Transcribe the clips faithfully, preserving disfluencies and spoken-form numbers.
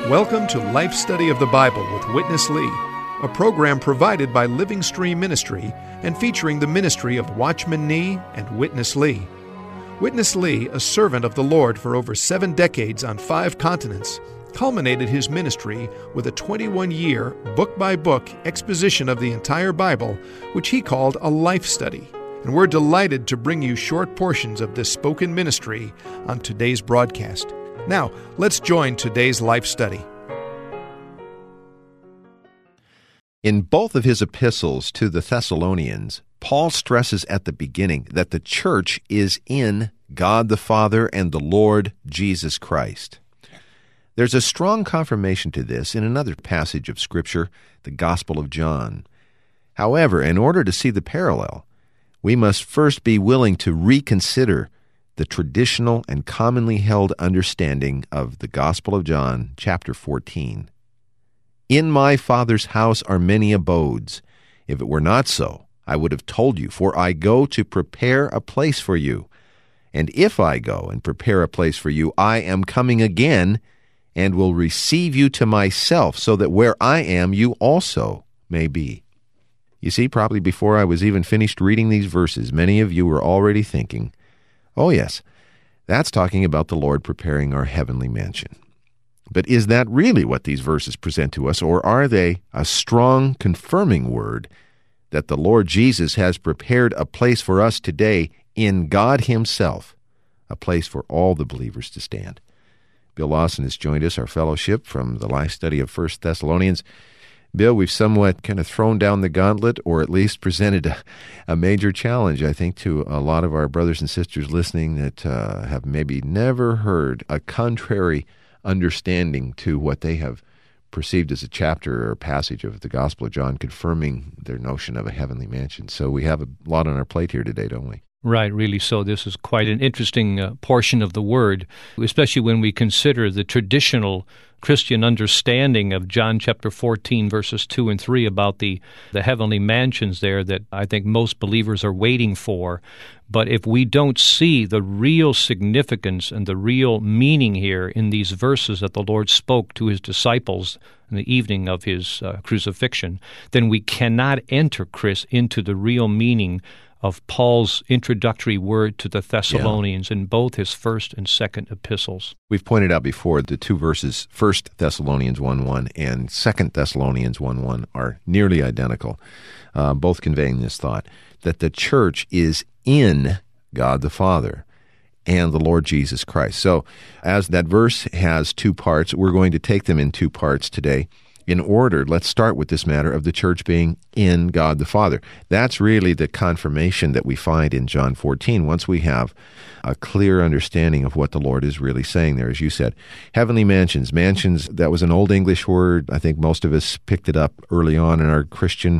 Welcome to Life Study of the Bible with Witness Lee, a program provided by Living Stream Ministry and featuring the ministry of Watchman Nee and Witness Lee. Witness Lee, a servant of the Lord for over seven decades on five continents, culminated his ministry with a twenty-one-year, book-by-book exposition of the entire Bible, which he called a life study. And we're delighted to bring you short portions of this spoken ministry on today's broadcast. Now, let's join today's life study. In both of his epistles to the Thessalonians, Paul stresses at the beginning that the church is in God the Father and the Lord Jesus Christ. There's a strong confirmation to this in another passage of Scripture, the Gospel of John. However, in order to see the parallel, we must first be willing to reconsider the traditional and commonly held understanding of the Gospel of John, chapter fourteen. In my Father's house are many abodes. If it were not so, I would have told you, for I go to prepare a place for you. And if I go and prepare a place for you, I am coming again and will receive you to myself, so that where I am, you also may be. You see, probably before I was even finished reading these verses, many of you were already thinking, oh yes, that's talking about the Lord preparing our heavenly mansion. But is that really what these verses present to us, or are they a strong confirming word that the Lord Jesus has prepared a place for us today in God Himself, a place for all the believers to stand? Bill Lawson has joined us, our fellowship from the life study of First Thessalonians. Bill, we've somewhat kind of thrown down the gauntlet, or at least presented a, a major challenge, I think, to a lot of our brothers and sisters listening that uh, have maybe never heard a contrary understanding to what they have perceived as a chapter or passage of the Gospel of John, confirming their notion of a heavenly mansion. So we have a lot on our plate here today, don't we? Right, really so. This is quite an interesting uh, portion of the Word, especially when we consider the traditional Christian understanding of John chapter fourteen, verses two and three, about the, the heavenly mansions there that I think most believers are waiting for. But if we don't see the real significance and the real meaning here in these verses that the Lord spoke to His disciples in the evening of His uh, crucifixion, then we cannot enter, Chris, into the real meaning of Paul's introductory word to the Thessalonians yeah. in both his first and second epistles. We've pointed out before the two verses, First Thessalonians one one and Second Thessalonians one one, are nearly identical, uh, both conveying this thought, that the church is in God the Father and the Lord Jesus Christ. So as that verse has two parts, we're going to take them in two parts today. In order, let's start with this matter of the church being in God the Father. That's really the confirmation that we find in John fourteen, once we have a clear understanding of what the Lord is really saying there, as you said. Heavenly mansions. Mansions, that was an Old English word. I think most of us picked it up early on in our Christian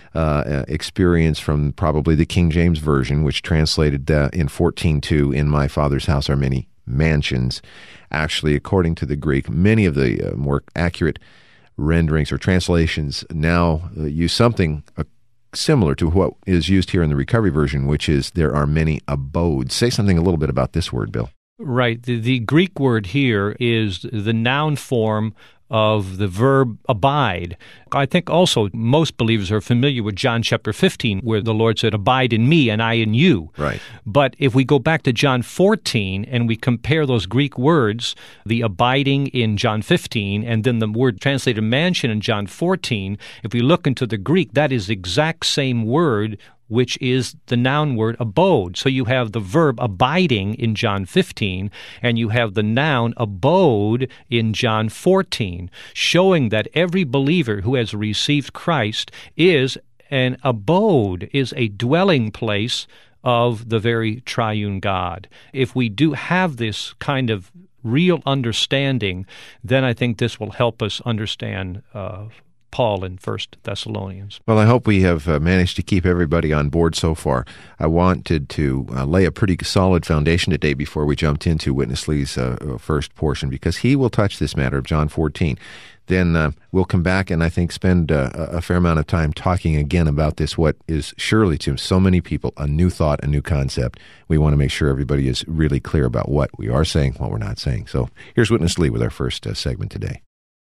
uh, experience from probably the King James Version, which translated uh, in fourteen two, in my Father's house are many mansions. Actually, according to the Greek, many of the uh, more accurate renderings or translations now uh, use something uh, similar to what is used here in the Recovery Version, which is there are many abodes. Say something a little bit about this word, Bill. Right. The, the Greek word here is the noun form of the verb abide. I think also most believers are familiar with John chapter fifteen, where the Lord said, abide in me and I in you. Right. But if we go back to John fourteen and we compare those Greek words, the abiding in John fifteen and then the word translated mansion in John fourteen, if we look into the Greek, that is the exact same word, which is the noun word abode. So you have the verb abiding in John fifteen, and you have the noun abode in John fourteen, showing that every believer who has received Christ is an abode, is a dwelling place of the very triune God. If we do have this kind of real understanding, then I think this will help us understand uh Paul in First Thessalonians. Well, I hope we have uh, managed to keep everybody on board so far. I wanted to uh, lay a pretty solid foundation today before we jumped into Witness Lee's uh, first portion, because he will touch this matter of John fourteen. Then uh, we'll come back and I think spend uh, a fair amount of time talking again about this, what is surely to so many people a new thought, a new concept. We want to make sure everybody is really clear about what we are saying, what we're not saying. So here's Witness Lee with our first uh, segment today.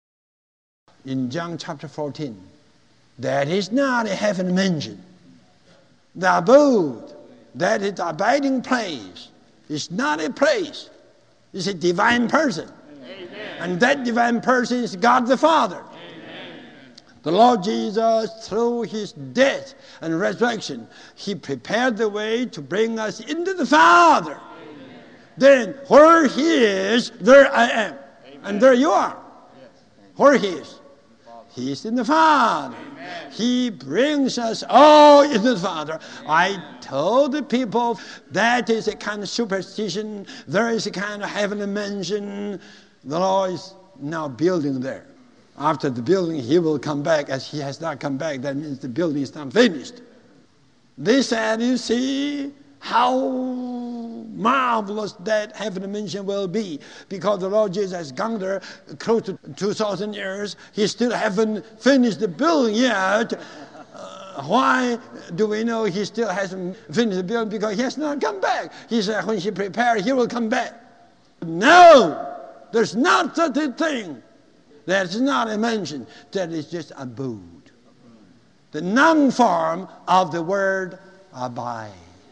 in John chapter fourteen. That is not a heaven mansion. The abode, that is the abiding place, is not a place. It's a divine person. Amen. And that divine person is God the Father. Amen. The Lord Jesus, through his death and resurrection, he prepared the way to bring us into the Father. Amen. Then where he is, there I am. Amen. And there you are. Yes. Where he is. He is in the Father. Amen. He brings us all into the Father. I told the people that is a kind of superstition. There is a kind of heavenly mansion. The Lord is now building there. After the building, he will come back. As he has not come back, that means the building is not finished. They said, you see how marvelous that heavenly mansion will be, because the Lord Jesus has gone there close to two thousand years. He still haven't finished the building yet. Uh, why do we know he still hasn't finished the building? Because he has not come back. He said when he prepared, he will come back. No, there's not such a thing. That's not a mansion. That is just abode. The noun form of the word abide.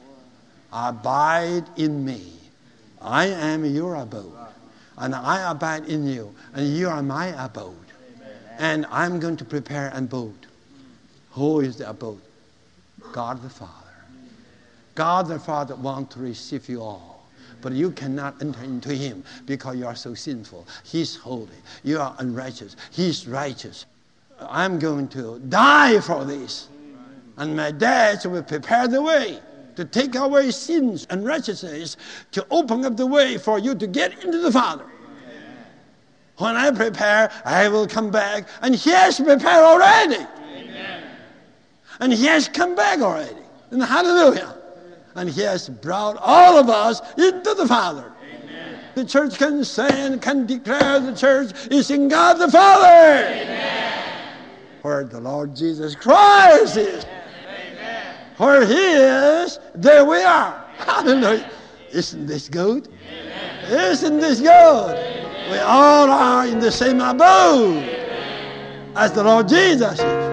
Abide in me. I am your abode. And I abide in you. And you are my abode. And I'm going to prepare an abode. Who is the abode? God the Father. God the Father wants to receive you all. But you cannot enter into him because you are so sinful. He's holy. You are unrighteous. He's righteous. I'm going to die for this. And my death will prepare the way to take away sins and righteousness, to open up the way for you to get into the Father. Amen. When I prepare, I will come back, and he has prepared already. Amen. And he has come back already. And hallelujah. And he has brought all of us into the Father. Amen. The church can say and can declare the church is in God the Father. Amen. Where the Lord Jesus Christ is. Where he is, there we are. Hallelujah. Isn't this good? Amen. Isn't this good? Amen. We all are in the same abode. Amen. As the Lord Jesus is.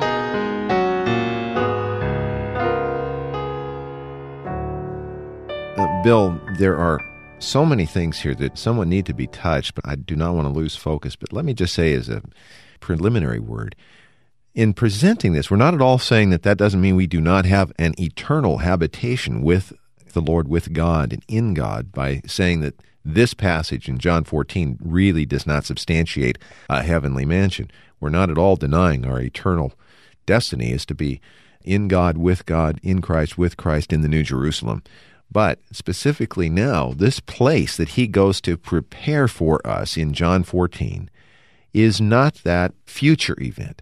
Uh, Bill, there are so many things here that someone need to be touched, but I do not want to lose focus. But let me just say as a preliminary word, in presenting this, we're not at all saying that that doesn't mean we do not have an eternal habitation with the Lord, with God, and in God, by saying that this passage in John fourteen really does not substantiate a heavenly mansion. We're not at all denying our eternal destiny is to be in God, with God, in Christ, with Christ, in the New Jerusalem. But specifically now, this place that he goes to prepare for us in John fourteen is not that future event.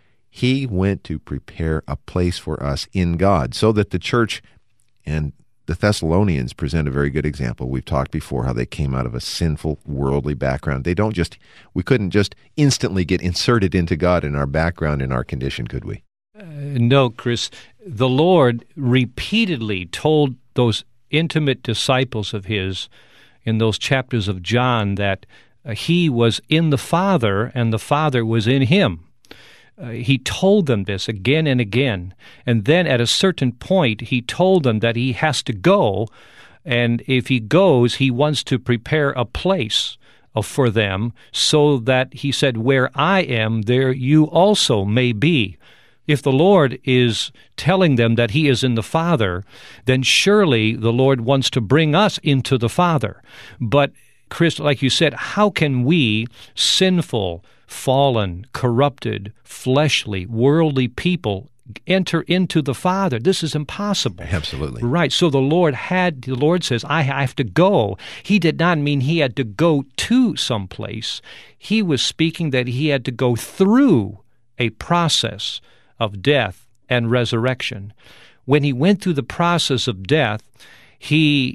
He went to prepare a place for us in God, so that the church, and the Thessalonians present a very good example. We've talked before how they came out of a sinful, worldly background. They don't just, we couldn't just instantly get inserted into God in our background, in our condition, could we? Uh, no, Chris. The Lord repeatedly told those intimate disciples of his in those chapters of John that uh, he was in the Father and the Father was in him. Uh, he told them this again and again. And then at a certain point, he told them that he has to go. And if he goes, he wants to prepare a place uh, for them so that he said, where I am, there you also may be. If the Lord is telling them that he is in the Father, then surely the Lord wants to bring us into the Father. But, Chris, like you said, how can we, sinful, fallen, corrupted, fleshly, worldly people enter into the Father? This is impossible. Absolutely. Right. So the Lord had, the Lord says, I have to go. He did not mean he had to go to someplace. He was speaking that he had to go through a process of death and resurrection. When he went through the process of death, he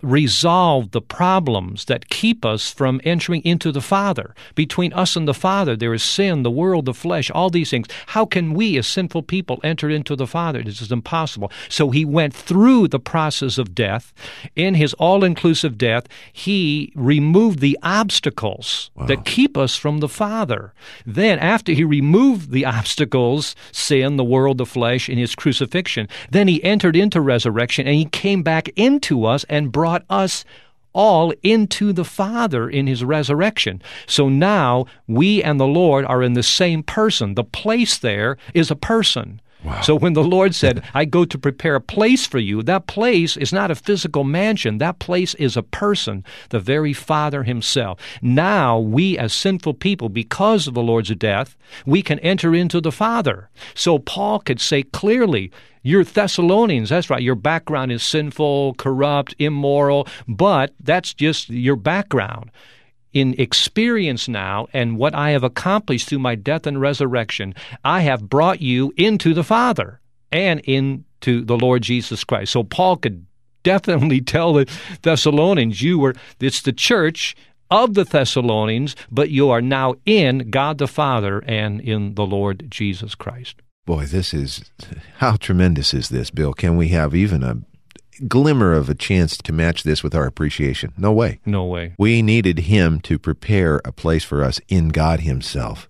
resolved the problems that keep us from entering into the Father. Between us and the Father, there is sin, the world, the flesh, all these things. How can we, as sinful people, enter into the Father? This is impossible. So he went through the process of death. In his all-inclusive death, he removed the obstacles wow. that keep us from the Father. Then, after he removed the obstacles, sin, the world, the flesh, in his crucifixion, then he entered into resurrection, and he came back into us and brought us all into the Father in his resurrection. So now we and the Lord are in the same person. The place there is a person. Wow. So when the Lord said, I go to prepare a place for you, that place is not a physical mansion. That place is a person, the very Father himself. Now we as sinful people, because of the Lord's death, we can enter into the Father. So Paul could say clearly, you're Thessalonians, that's right, your background is sinful, corrupt, immoral, but that's just your background. In experience now and what I have accomplished through my death and resurrection, I have brought you into the Father and into the Lord Jesus Christ. So Paul could definitely tell the Thessalonians, you were, it's the church of the Thessalonians, but you are now in God the Father and in the Lord Jesus Christ. Boy, this is, how tremendous is this, Bill? Can we have even a glimmer of a chance to match this with our appreciation? No way. No way. We needed him to prepare a place for us in God himself.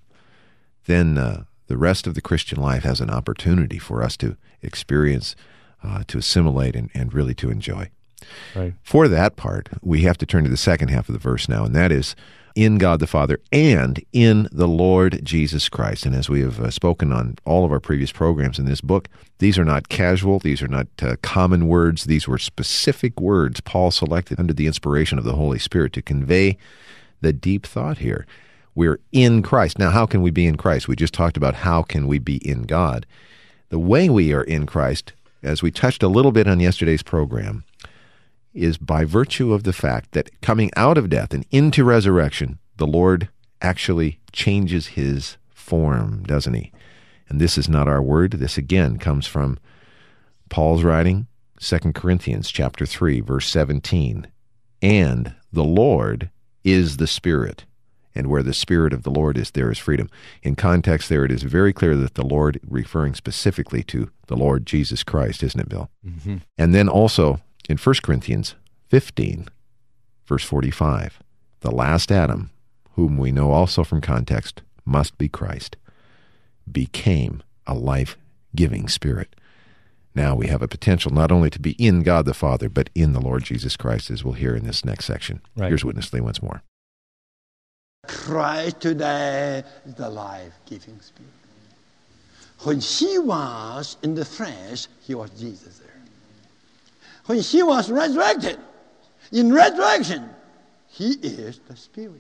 Then uh, the rest of the Christian life has an opportunity for us to experience, uh, to assimilate, and, and really to enjoy. Right. For that part, we have to turn to the second half of the verse now, and that is in God the Father and in the Lord Jesus Christ. And as we have uh, spoken on all of our previous programs in this book, these are not casual, these are not uh, common words, these were specific words Paul selected under the inspiration of the Holy Spirit to convey the deep thought here. We're in Christ. Now, how can we be in Christ? We just talked about how can we be in God. The way we are in Christ, as we touched a little bit on yesterday's program, is by virtue of the fact that coming out of death and into resurrection, the Lord actually changes his form, doesn't he? And this is not our word. This again comes from Paul's writing, Second Corinthians chapter three, verse seventeen. And the Lord is the Spirit, and where the Spirit of the Lord is, there is freedom. In context there, it is very clear that the Lord, referring specifically to the Lord Jesus Christ, isn't it, Bill? Mm-hmm. And then also, in First Corinthians fifteen, verse forty-five, the last Adam, whom we know also from context must be Christ, became a life-giving Spirit. Now we have a potential not only to be in God the Father, but in the Lord Jesus Christ, as we'll hear in this next section. Right. Here's Witness Lee once more. Christ today is the life-giving Spirit. When he was in the flesh, he was Jesus there. When he was resurrected, in resurrection, he is the Spirit.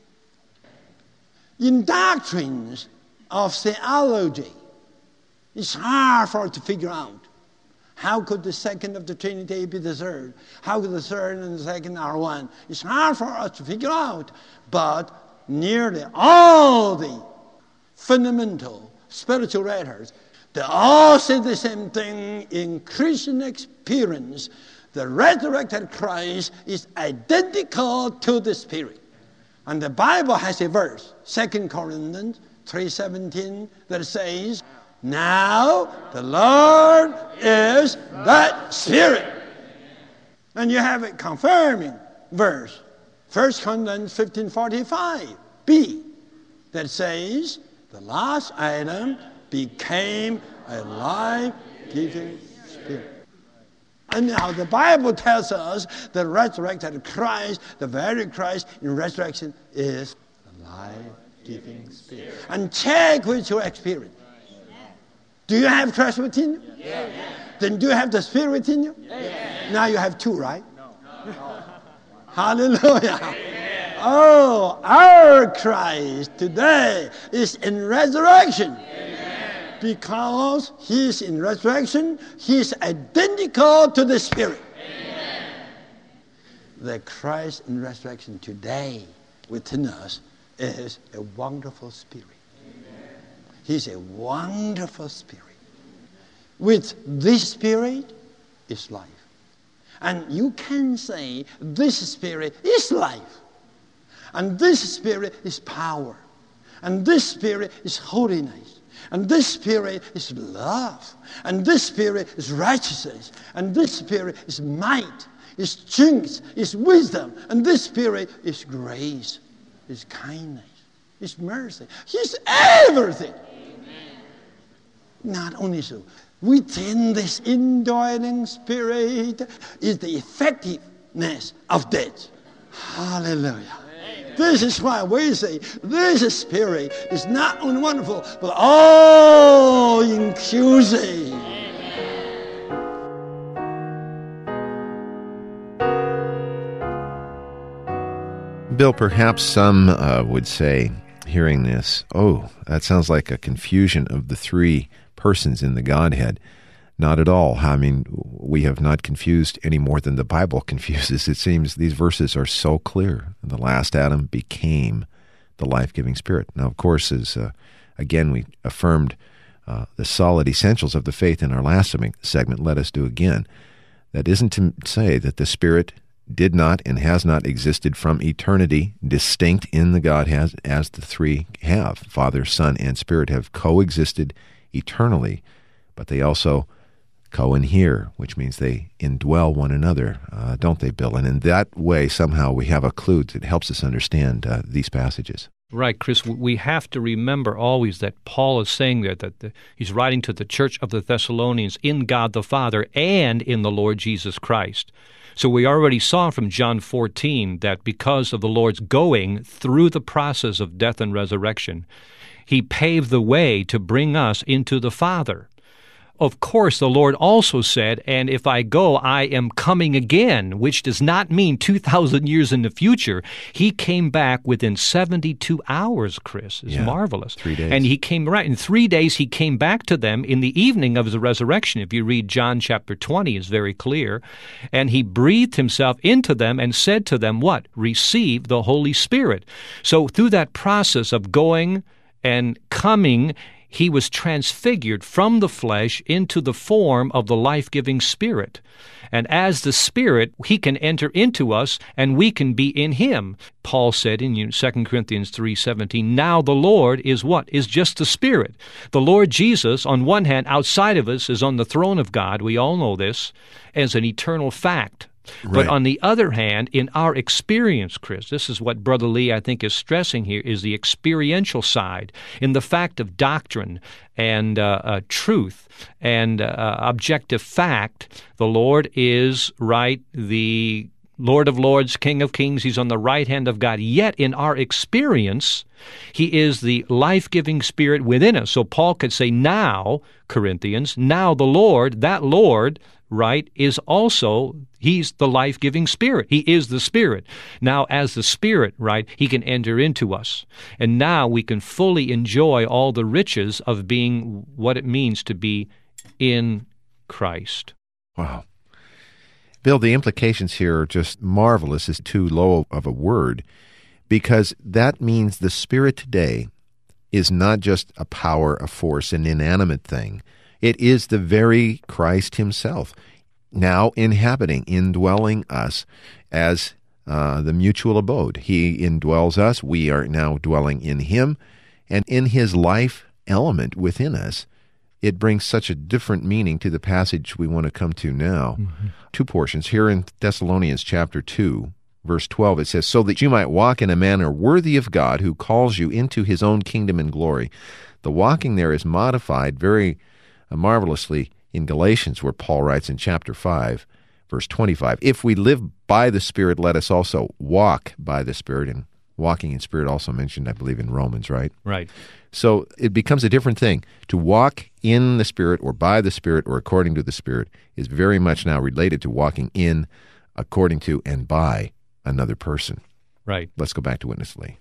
In doctrines of theology, it's hard for us to figure out how could the second of the Trinity be the third? How could the third and the second are one? It's hard for us to figure out, but nearly all the fundamental spiritual writers, they all say the same thing in Christian experience. The resurrected Christ is identical to the Spirit. And the Bible has a verse, Second Corinthians three seventeen, that says, now the Lord is that Spirit. And you have a confirming verse, First Corinthians fifteen forty-five b, that says, the last Adam became a life-giving Spirit. And now the Bible tells us the resurrected Christ, the very Christ in resurrection, is the life-giving Spirit. And check with your experience. Do you have Christ within you? Yes. Then do you have the Spirit within you? Yes. Now you have two, right? No. No. Hallelujah. Amen. Oh, our Christ today is in resurrection. Amen. Because he is in resurrection, he is identical to the Spirit. Amen. The Christ in resurrection today within us is a wonderful Spirit. Amen. He's a wonderful Spirit. With this Spirit is life. And you can say this Spirit is life. And this Spirit is power. And this Spirit is holiness. And this Spirit is love. And this Spirit is righteousness. And this Spirit is might, is strength, is wisdom. And this Spirit is grace, is kindness, is mercy. He's everything. Amen. Not only so, within this indwelling Spirit is the effectiveness of death. Hallelujah. Amen. This is why we say this Spirit is not only wonderful, but all-inclusive. Bill, perhaps some uh, would say, hearing this, oh, that sounds like a confusion of the three persons in the Godhead. Not at all. I mean, we have not confused any more than the Bible confuses. It seems these verses are so clear. The last Adam became the life-giving Spirit. Now, of course, as uh, again we affirmed uh, the solid essentials of the faith in our last segment, let us do again. That isn't to say that the Spirit did not and has not existed from eternity, distinct in the Godhead as the three have. Father, Son, and Spirit have coexisted eternally, but they also co-inhere, which means they indwell one another, uh, don't they, Bill? And in that way, somehow we have a clue that helps us understand uh, these passages. Right, Chris. We have to remember always that Paul is saying there that the, he's writing to the church of the Thessalonians in God the Father and in the Lord Jesus Christ. So we already saw from John fourteen that because of the Lord's going through the process of death and resurrection, he paved the way to bring us into the Father. Of course, the Lord also said, and if I go, I am coming again, which does not mean two thousand years in the future. He came back within seventy-two hours, Chris. It's yeah, marvelous. Three days. And he came, right, in three days he came back to them in the evening of his resurrection. If you read John chapter twenty, it's very clear. And he breathed himself into them and said to them, what? Receive the Holy Spirit. So through that process of going and coming, he was transfigured from the flesh into the form of the life-giving Spirit. And as the Spirit, he can enter into us, and we can be in him. Paul said in Second Corinthians three seventeen, now the Lord is what? Is just the Spirit. The Lord Jesus, on one hand, outside of us, is on the throne of God. We all know this as an eternal fact. Right. But on the other hand, in our experience, Chris, this is what Brother Lee, I think, is stressing here, is the experiential side, in the fact of doctrine and uh, uh, truth and uh, objective fact. The Lord is, right, the Lord of Lords, King of Kings. He's on the right hand of God. Yet in our experience, he is the life-giving Spirit within us. So Paul could say, now, Corinthians, now the Lord, that Lord, right, is also, he's the life-giving Spirit. He is the Spirit. Now, as the Spirit, right, he can enter into us. And now we can fully enjoy all the riches of being what it means to be in Christ. Wow. Bill, the implications here are just marvelous, is too low of a word, because that means the Spirit today is not just a power, a force, an inanimate thing. It is the very Christ himself, now inhabiting, indwelling us as uh, the mutual abode. He indwells us. We are now dwelling in him. And in his life element within us, it brings such a different meaning to the passage we want to come to now. Mm-hmm. Two portions. Here in Thessalonians chapter two, verse twelve, it says, so that you might walk in a manner worthy of God who calls you into his own kingdom and glory. The walking there is modified very marvelously in Galatians, where Paul writes in chapter five, verse twenty-five, if we live by the Spirit, let us also walk by the Spirit. And walking in Spirit also mentioned, I believe, in Romans, right? Right. So it becomes a different thing. To walk in the Spirit or by the Spirit or according to the Spirit is very much now related to walking in, according to, and by another person. Right. Let's go back to Witness Lee.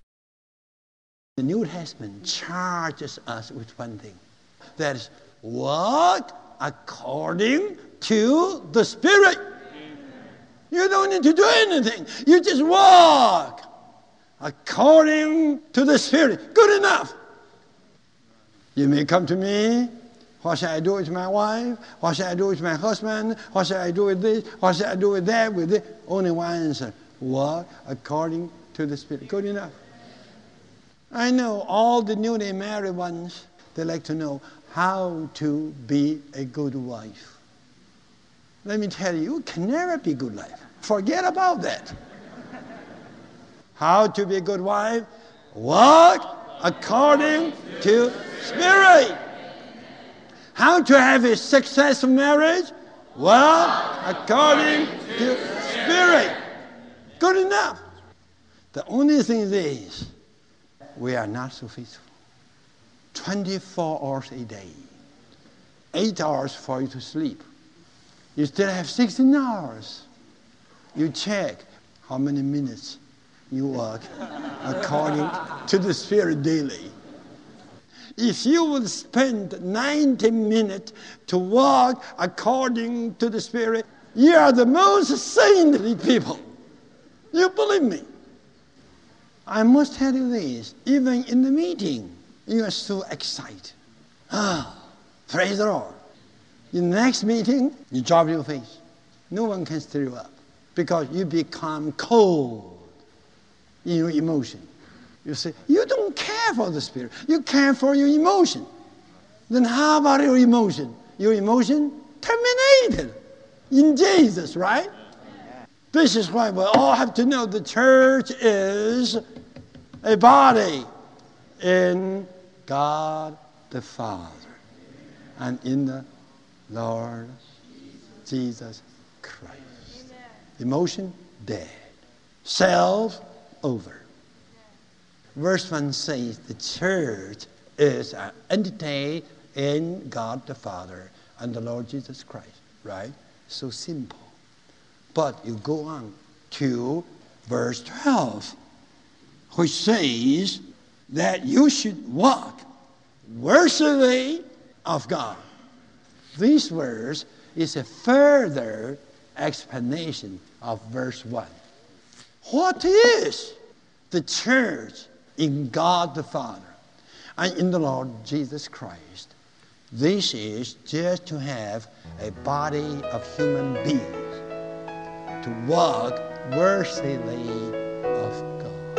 The New Testament charges us with one thing. That is, walk according to the Spirit. You don't need to do anything. You just walk according to the Spirit. Good enough. You may come to me What shall I do with my wife? What shall I do with my husband? What shall I do with this? What shall I do with that? With this? Only one answer. Walk according to the Spirit. Good enough. I know all the newly married ones, they like to know how to be a good wife. Let me tell you, you can never be a good wife. Forget about that. How to be a good wife? Walk according to Spirit. How to have a successful marriage? Walk according to Spirit. Good enough. The only thing is, we are not so faithful. twenty-four hours a day. Eight hours for you to sleep. You still have sixteen hours. You check how many minutes you walk according to the Spirit daily. If you would spend ninety minutes to walk according to the Spirit, you are the most saintly people. You believe me. I must tell you this, even in the meeting, you are so excited. Ah, praise the Lord. In the next meeting, you drop your face. No one can stir you up because you become cold in your emotion. You say, you don't care for the Spirit. You care for your emotion. Then how about your emotion? Your emotion terminated in Jesus, right? This is why we all have to know the church is a body in God the Father and in the Lord Jesus Christ. Emotion, dead. Self, over. Verse one says the church is an entity in God the Father and the Lord Jesus Christ, right? So simple. But you go on to verse twelve, which says that you should walk worthily of God. This verse is a further explanation of verse one. What is the church in God the Father and in the Lord Jesus Christ? This is just to have a body of human beings to walk worthily of God.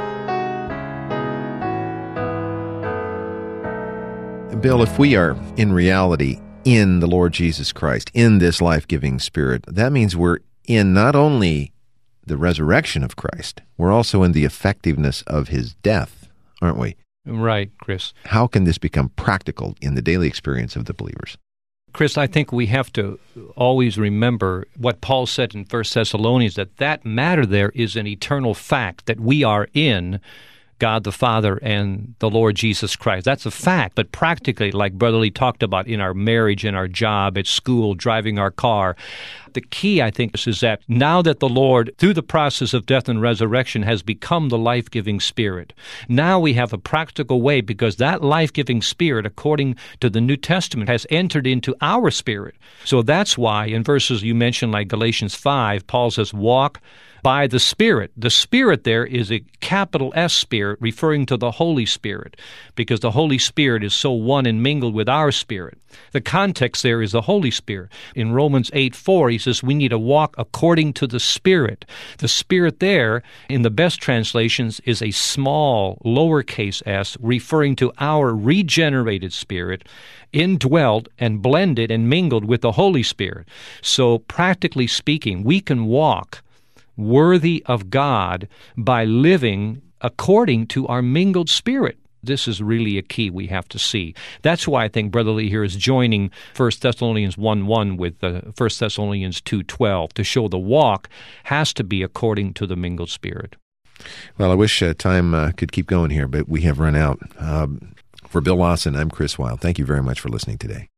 Bill, if we are in reality in the Lord Jesus Christ, in this life-giving Spirit, that means we're in not only the resurrection of Christ, we're also in the effectiveness of his death, aren't we? Right, Chris. How can this become practical in the daily experience of the believers? Chris, I think we have to always remember what Paul said in First Thessalonians, that that matter there is an eternal fact, that we are in God the Father and the Lord Jesus Christ. That's a fact, but practically, like Brother Lee talked about, in our marriage, in our job, at school, driving our car, the key, I think, is that now that the Lord, through the process of death and resurrection, has become the life-giving Spirit, now we have a practical way, because that life-giving Spirit, according to the New Testament, has entered into our spirit. So that's why in verses you mentioned, like Galatians five, Paul says, walk by the Spirit. The Spirit there is a capital S Spirit, referring to the Holy Spirit, because the Holy Spirit is so one and mingled with our spirit. The context there is the Holy Spirit. In Romans eight four, he says we need to walk according to the Spirit. The Spirit there, in the best translations, is a small, lowercase s, referring to our regenerated spirit, indwelt and blended and mingled with the Holy Spirit. So practically speaking, we can walk worthy of God by living according to our mingled spirit. This is really a key we have to see. That's why I think Brother Lee here is joining First Thessalonians one one with uh, First Thessalonians two twelve to show the walk has to be according to the mingled spirit. Well, I wish uh, time uh, could keep going here, but we have run out. Um, for Bill Lawson, I'm Chris Wilde. Thank you very much for listening today.